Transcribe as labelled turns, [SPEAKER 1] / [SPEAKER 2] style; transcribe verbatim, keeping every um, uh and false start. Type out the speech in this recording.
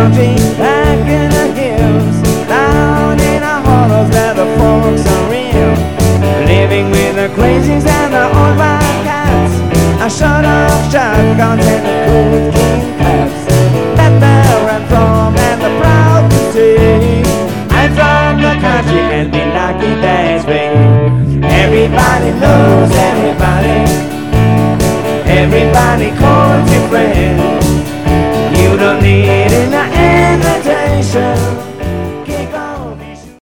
[SPEAKER 1] country, back in the hills, down in the hollows where the folks are real. Living with the crazies and the old wildcats, I shut off shotguns and the cool king cats. That there I'm from and the proud to say I'm from the country and the lucky days bring. Everybody knows everybody, everybody calls you friend. You don't need an invitation.